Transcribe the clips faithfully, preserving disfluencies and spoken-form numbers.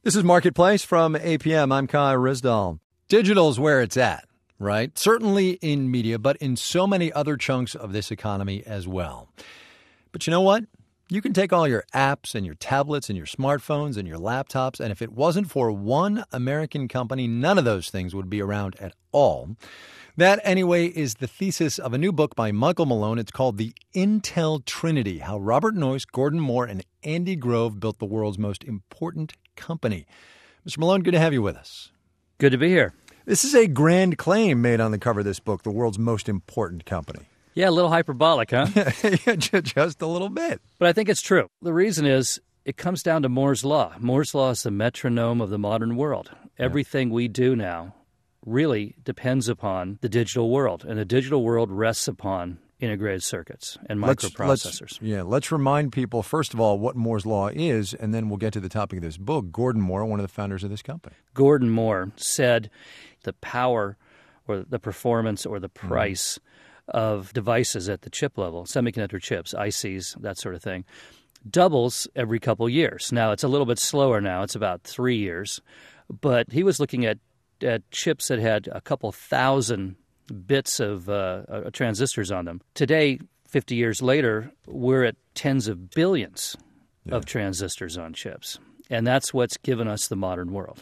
This is Marketplace from A P M. I'm Kai Ryssdal. Digital's where it's at, right? Certainly in media, but in so many other chunks of this economy as well. But you know what? You can take all your apps and your tablets and your smartphones and your laptops, and if it wasn't for one American company, none of those things would be around at all. That, anyway, is the thesis of a new book by Michael Malone. It's called The Intel Trinity, How Robert Noyce, Gordon Moore, and Andy Grove Built the World's Most Important Company. Mister Malone, good to have you with us. Good to be here. This is a grand claim made on the cover of this book, the world's most important company. Yeah, a little hyperbolic, huh? Yeah, just a little bit. But I think it's true. The reason is it comes down to Moore's Law. Moore's Law is the metronome of the modern world. Everything yeah. we do now really depends upon the digital world, and the digital world rests upon integrated circuits and microprocessors. Let's, let's, yeah, let's remind people, first of all, what Moore's Law is, and then we'll get to the topic of this book. Gordon Moore, one of the founders of this company. Gordon Moore said the power or the performance or the price mm. of devices at the chip level, semiconductor chips, I Cs, that sort of thing, doubles every couple years. Now, it's a little bit slower now. It's about three years. But he was looking at at chips that had a couple thousand bits of uh, uh, transistors on them. Today, fifty years later, we're at tens of billions yeah. of transistors on chips. And that's what's given us the modern world.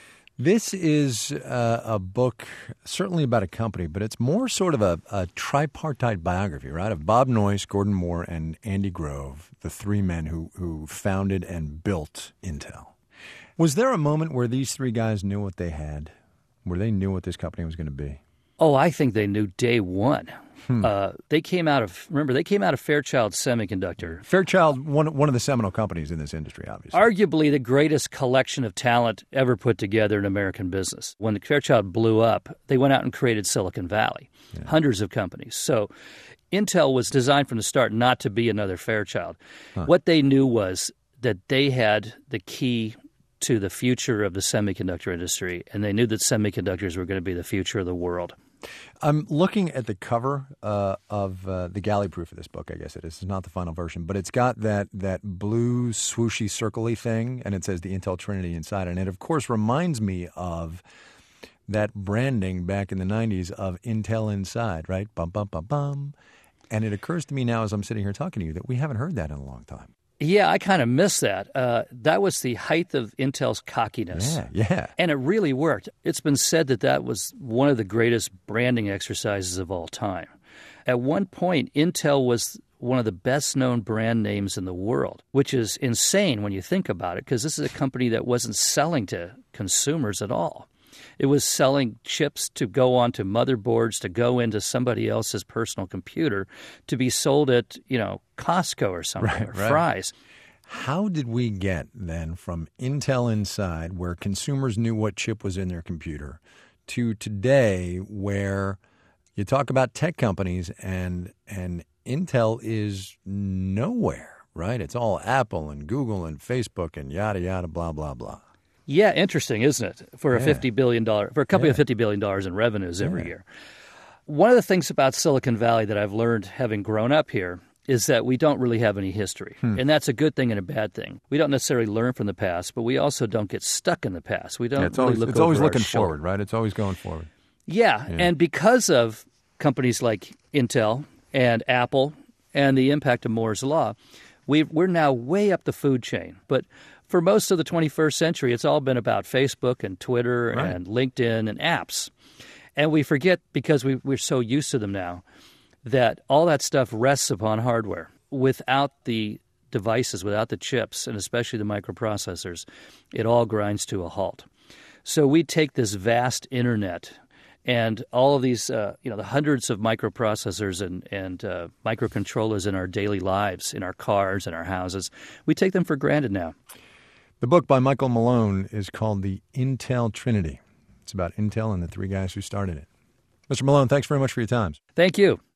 This is uh, a book certainly about a company, but it's more sort of a, a tripartite biography, right, of Bob Noyce, Gordon Moore, and Andy Grove, the three men who, who founded and built Intel. Was there a moment where these three guys knew what they had, where they knew what this company was going to be? Oh, I think they knew day one. Hmm. Uh, they came out of, remember, they came out of Fairchild Semiconductor. Fairchild, one, one of the seminal companies in this industry, obviously. Arguably the greatest collection of talent ever put together in American business. When the Fairchild blew up, they went out and created Silicon Valley, yeah. hundreds of companies. So Intel was designed from the start not to be another Fairchild. Huh. What they knew was that they had the key to the future of the semiconductor industry, and they knew that semiconductors were going to be the future of the world. I'm looking at the cover uh, of uh, the galley proof of this book, I guess it is. It's not the final version, but it's got that that blue swooshy circle-y thing, and it says the Intel Trinity inside. And it, of course, reminds me of that branding back in the nineties of Intel Inside, right? Bum, bum, bum, bum. And it occurs to me now as I'm sitting here talking to you that we haven't heard that in a long time. Yeah, I kind of miss that. Uh, that was the height of Intel's cockiness. Yeah, yeah. And it really worked. It's been said that that was one of the greatest branding exercises of all time. At one point, Intel was one of the best-known brand names in the world, which is insane when you think about it, because this is a company that wasn't selling to consumers at all. It was selling chips to go onto motherboards, to go into somebody else's personal computer, to be sold at, you know, Costco or something, right, or right. Fry's. How did we get then from Intel Inside, where consumers knew what chip was in their computer, to today where you talk about tech companies and and Intel is nowhere, right? It's all Apple and Google and Facebook and yada, yada, blah, blah, blah. Yeah, interesting, isn't it? For a yeah. fifty billion dollars, for a company yeah. with fifty billion dollars in revenues every yeah. year. One of the things about Silicon Valley that I've learned having grown up here is that we don't really have any history. Hmm. And that's a good thing and a bad thing. We don't necessarily learn from the past, but we also don't get stuck in the past. We don't yeah, it's really always, look It's over always our looking shoulder. forward, right? It's always going forward. Yeah, yeah, and because of companies like Intel and Apple and the impact of Moore's Law, we've, we're now way up the food chain. But for most of the twenty-first century, it's all been about Facebook and Twitter right. and LinkedIn and apps. And we forget, because we, we're so used to them now, that all that stuff rests upon hardware. Without the devices, without the chips, and especially the microprocessors, it all grinds to a halt. So we take this vast internet and all of these, uh, you know, the hundreds of microprocessors and, and uh, microcontrollers in our daily lives, in our cars, in our houses, we take them for granted now. The book by Michael Malone is called The Intel Trinity. It's about Intel and the three guys who started it. Mister Malone, thanks very much for your time. Thank you.